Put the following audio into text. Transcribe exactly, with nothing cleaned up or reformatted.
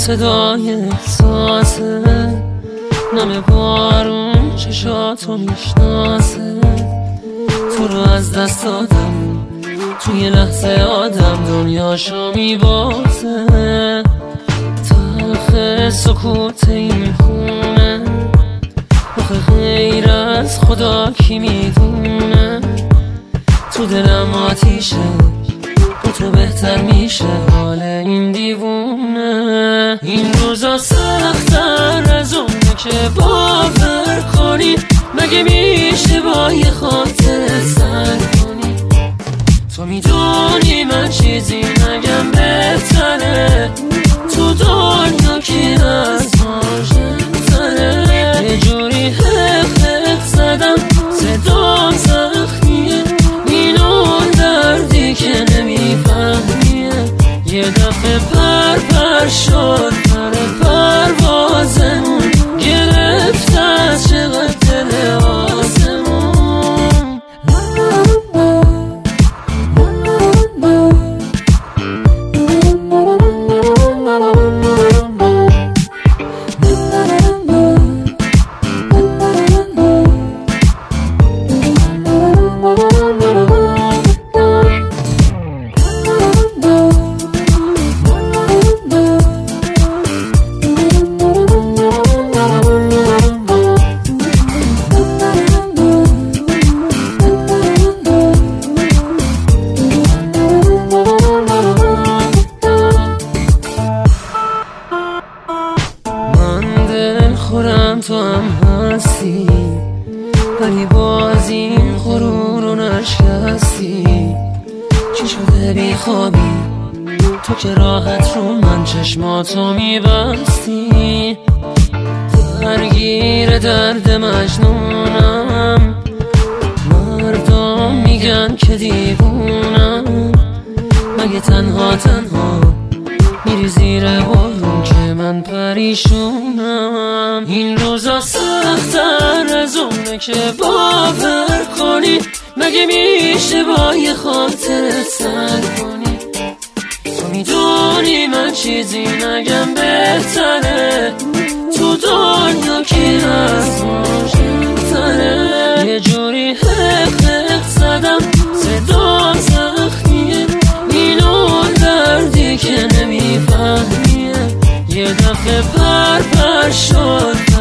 صدای احساسه، نم بارون چشاتو میشناسه. تو رو از دست دادم، توی لحظه آدم دنیاشو میبازه. تلخ سکوت این خونه، آخه غیر از خدا کی میدونه. تو دلم آتیشه، با تو بهتر میشه حال این دیوونه. این روزا سخت‌تر از اونه که باور کنی، مگه میشه با یه خاطر سر کنی؟ تو میدونی من چیزی نگم بهتره، تو دنیا کی از ما ژنتره. یه جوری حق حق زدم، صدام زخمیه، این اون دردی که نمیفهمیه. یه دفعه پر پر شد پر پروازمون، گرفت از چقدر دل آسمون. خورم تو هم هستی، ولی باز این غرور رو نشکستی. چی شده بی خوابی تو که راحت رو من چشماتو میبستی؟ درگیر درد مجنونم، مردم میگن که دیوونم. مگه تنها تنها میری زیر بارون که من پریشونم؟ این روزا سخت‌تر از اونه که باور کنی، مگه میشه با یه خاطر سر کنی؟ تو میدونی من چیزی نگم بهتره، تو دنیا کی از ما ژنتره. یه جوری حق حق زدم، صدام زخمیه، این اون دردی که نمیفهمیه. یه دفعه پر پر شد